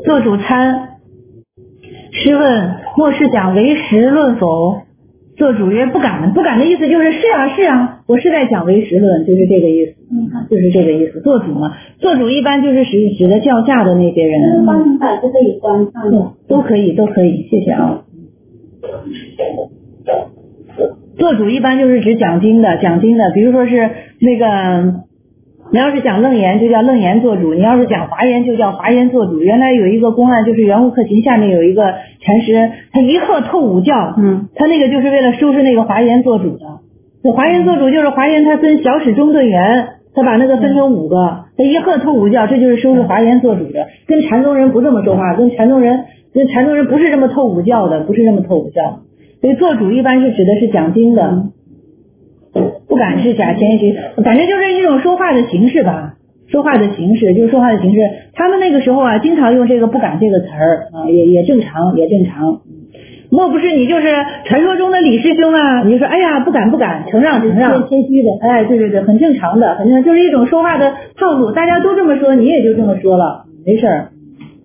做主参，师问：末世讲唯识论否？做主曰：不敢。不敢的意思就是是啊，我是在讲唯识论，就是这个意思，就是这个意思。做主嘛，做主一般就是指的教下的那些人， 关上就可以关上， 都可以，谢谢啊。做主一般就是指讲经的，比如说是那个，你要是讲楞严就叫楞严做主，你要是讲华严就叫华严做主。原来有一个公案，就是圆悟克勤下面有一个禅师，他一喝透五教，他那个就是为了收拾那个华严做主的。华严做主就是华严，他分小始中顿圆，他把那个分成5个，他一喝透五教，这就是收拾华严做主的。跟禅宗人不这么说话，跟禅宗人不是这么透五教的，所以做主一般是指的是讲经的，不敢是假谦虚，反正就是一种说话的形式吧，他们那个时候啊，经常用这个不敢这个词儿啊，也正常。莫不是你就是传说中的李师兄啊？你就说哎呀不敢，承让， 谦虚的， 哎，对，很正常的，就是一种说话的套路，大家都这么说，你也就这么说了，没事儿。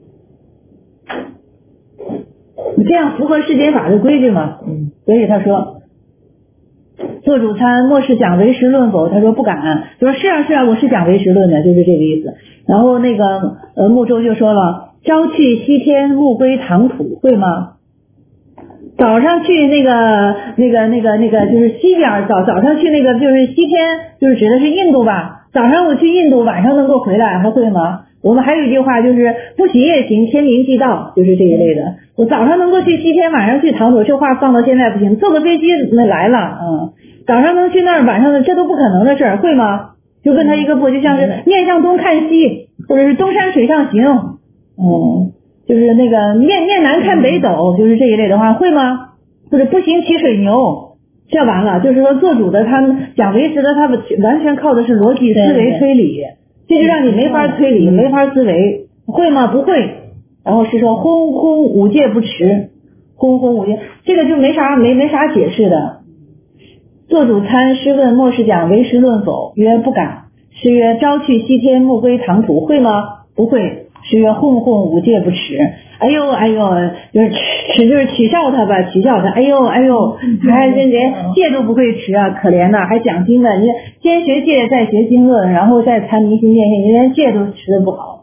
你这样符合世间法的规矩嘛？所以他说，做主参，末世讲唯识论否？他说不敢。他说是啊，我是讲唯识论的，就是这个意思。然后那个木舟就说了，朝去西天，暮归唐土，会吗？早上去那个就是西边，早上去那个就是西天，就是指的是印度吧？早上我去印度，晚上能够回来，还会吗？我们还有一句话就是不许夜行，天明即到，就是这一类的。我早上能够去西天，晚上去唐土，这话放到现在不行。坐个飞机那来了，早上能去那儿，晚上这都不可能的事儿，会吗？就跟他一个不，就像是面向东看西，或者是东山水上行，就是那个面南看北斗，就是这一类的话，会吗？或者不行骑水牛，这完了，就是说做主的他们讲唯识的，他们完全靠的是逻辑思维推理，这就让你没法推理，没法思维，会吗？不会。然后是说轰五戒不持，轰五戒，这个就没啥解释的。做主参，师问末世讲唯识论否？曰不敢。师曰朝去西天，暮归唐土，会吗？不会。师曰轰五戒不持。哎呦，就是取笑他吧，哎呦，还连戒都不会持啊，可怜呐，还讲经呢。你先学戒，再学经论，然后再参迷心见性，你连戒都持得不好。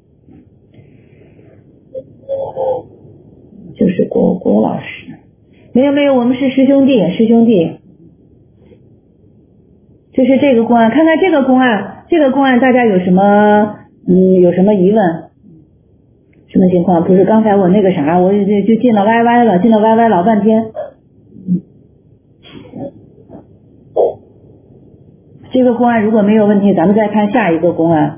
就是郭老师，没有，我们是师兄弟。就是这个公案，看看这个公案大家有什么疑问？什么情况？不是刚才我那个啥，我就进了 YY 了，老半天。这个公案如果没有问题，咱们再看下一个公案。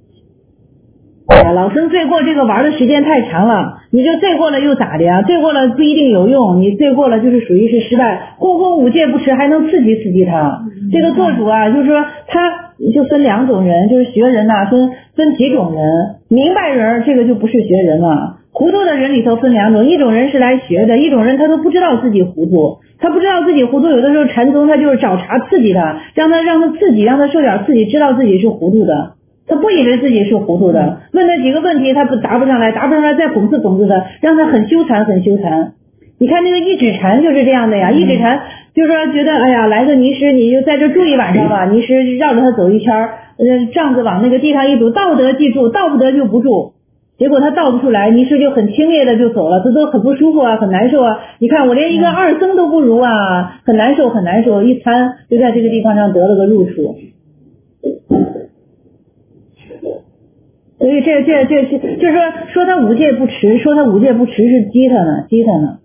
老僧罪过这个玩的时间太长了，你就罪过了又咋的呀？罪过了不一定有用，你罪过了就是属于是失败。轰五戒不持还能刺激他。这个做主啊，就是说他就分2种人，就是学人呐，分几种人。明白人这个就不是学人了，糊涂的人里头分2种，一种人是来学的，一种人他都不知道自己糊涂。有的时候禅宗他就是找茬刺激他，让他自己让他受点刺激，知道自己是糊涂的。他不以为自己是糊涂的，问他几个问题他答不上来，再讽刺他，让他很羞惭。你看那个一指禅就是这样的呀，一指禅就是说觉得哎呀来个尼师，你就在这住一晚上吧，尼师绕着他走一圈，帐子往那个地上一堵，道德记住，道不得就不住。结果他道不出来，尼师就很轻蔑的就走了，这都很不舒服啊，很难受啊。你看我连一个二僧都不如啊，很难受，一参就在这个地方上得了个入处。所以这就是说他五戒不持，是激他呢。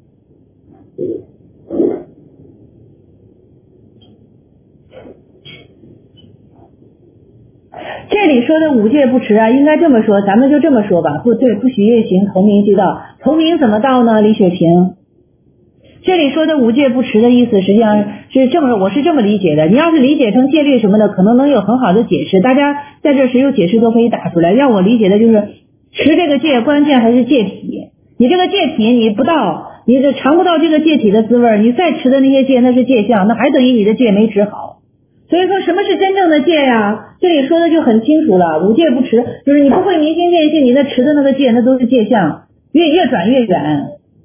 这里说的五戒不持啊，应该这么说，咱们就这么说吧。不许夜行，头明即到。头明怎么到呢？李雪萍，这里说的五戒不持的意思，实际上是这么，我是这么理解的。你要是理解成戒律什么的，可能有很好的解释。大家在这谁有解释都可以打出来。让我理解的就是持这个戒，关键还是戒体。你这个戒体你不到，你尝不到这个戒体的滋味，你再持的那些戒那是戒相，那还等于你的戒没持好。 所以说什么是真正的戒呀？这里说的就很清楚了，五戒不持，就是你不会明心见性，你那持的那个戒，那都是戒相，越转越远。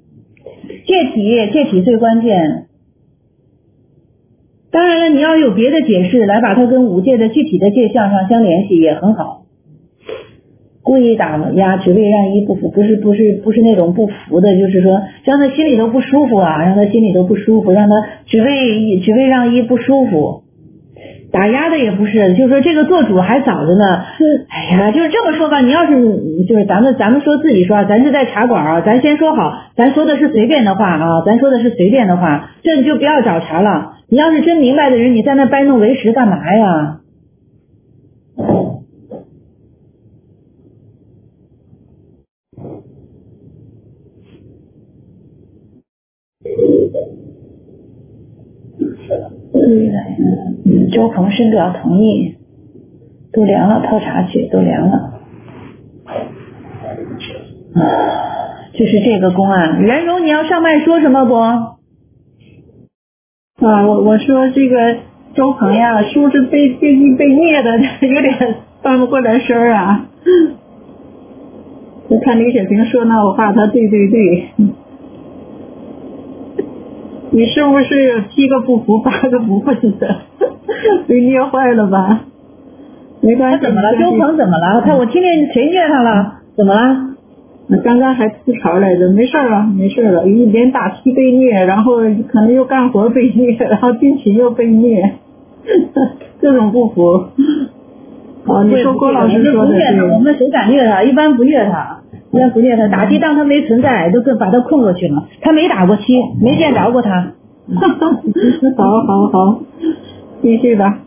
戒体最关键。当然了，你要有别的解释来把它跟五戒的具体的戒相上相联系也很好。故意打压，只为让一不服，不是那种不服的，就是说让他心里头不舒服啊，让他心里头不舒服，让他只为让一不舒服。打压的也不是，就是说这个做主还早着呢。哎呀，就是这么说吧，你要是就是咱们说自己说，咱是在茶馆啊，咱先说好，咱说的是随便的话啊，这你就不要找茬了。你要是真明白的人，你在那掰弄为实干嘛呀？周鹏深表同意，都凉了，泡茶去，都凉了。就是这个公案，袁荣，你要上麦说什么不？ 我说这个周鹏呀，是不是被虐的，有点翻不过来身儿啊？我看李雪萍说那话，他对，你是不是有7个不服8个不忿的？被虐坏了吧？没关系。 他怎么了？周鹏怎么了？我听见谁虐他了？怎么了？ 刚刚还吐槽来着，没事了，连打7被虐，然后可能又干活被虐，然后进群又被虐，这种不服。你说郭老师说的对。 我们谁敢虐他？一般不虐他，打击当他没存在，都把他困过去了。他没打过7，没见着过他。 好，继续吧。